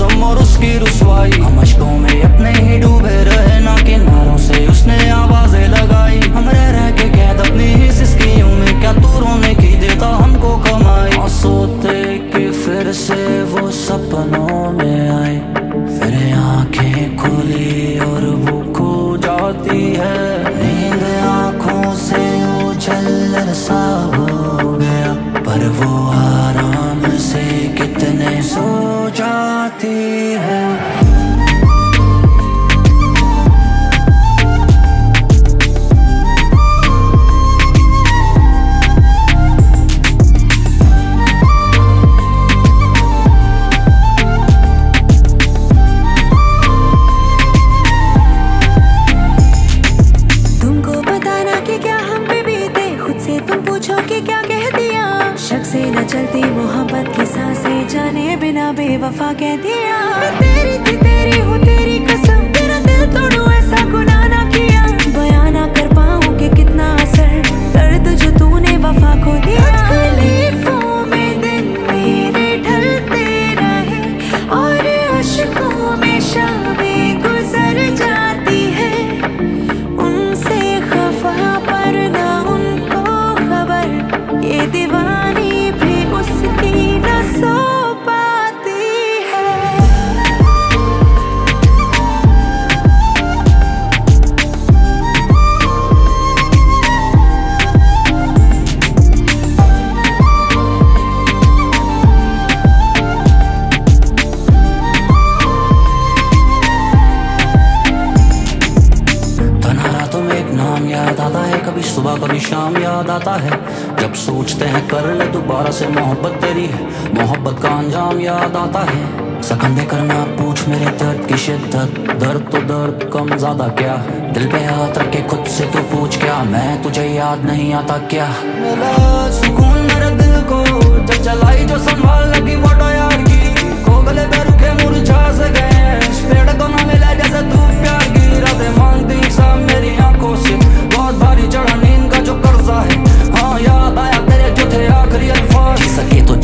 मौसम और उसकी रुसवाई। हम अश्कों में अपने ही डूबे रहे, ना किनारों से उसने आवाजें लगाई। हम रह रह के कैद अपनी ही सिस्कियों में, क्या तू रोने की देता हमको कमाई। और सोते कि फिर से वो सपनों में आई, फिर आंखें खुली और वो खो जाती है। नींद आंखों से उछल सा हो गया, पर वो आराम से कितने सो जाती है। शक से न चलती मोहब्बत की सांसें, जाने बिना बेवफा कह दिया। मैं तेरी थी तेरी हूँ तेरी कसम, तेरा दिल तोड़ूं ऐसा गुनाह ना किया। बयां ना कर पाऊँ कि कितना असर दर्द जो तूने वफा को दिया। तकलीफों में दिन मेरे ढलते रहे और अश्कों में शामें गुजर जाती है। उनसे खफा पर ना उनको खबर, ये दीवानी उसकी न सो पाती है। तन्हा रातों में एक नाम याद आता है, कभी सुबह कभी शाम याद आता है। जब सोचते हैं कर ले दोबारा से मोहब्बत तेरी है, मोहब्बत का अंजाम याद आता है। सकंदे करना पूछ मेरे दर्द की शिद्दत, दर्द तो दर्द कम ज्यादा क्या। दिल पे हाथ रख के खुद से तू पूछ, क्या मैं तुझे याद नहीं आता क्या। मिला सुकून मेरे दिल को जब चलाई जो संभाल लगी फोटो यार की। कोगले पे रुके मुरझा से गए, इस पेड़ को ना मिला जैसे तू प्यार की। रातें मांगती सा मेरी आंखों से, बहुत भारी चढ़ा नींद का जो कर्जा है। हाँ याद आया तेरे जो थे आखिरी अल्फाज, सके तो